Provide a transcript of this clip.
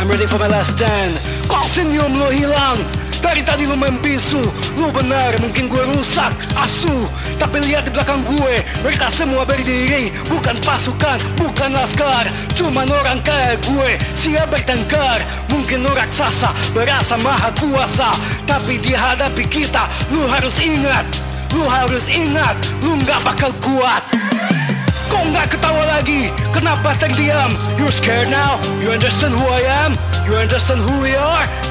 I'm ready for my last stand. Kau senyum lo hilang, dari tadi lo membisu. Lo benar, mungkin gue rusak, asu. Tapi lihat di belakang gue, mereka semua berdiri. Bukan pasukan, bukan laskar, cuman orang kayak gue, siap bertengkar. Mungkin lo raksasa, berasa maha kuasa, tapi di hadapi kita, lo harus ingat, lo gak bakal kuat. Kok gak ketawa lagi? Kenapa terdiam? You're scared now? You understand who I am? You understand who we are?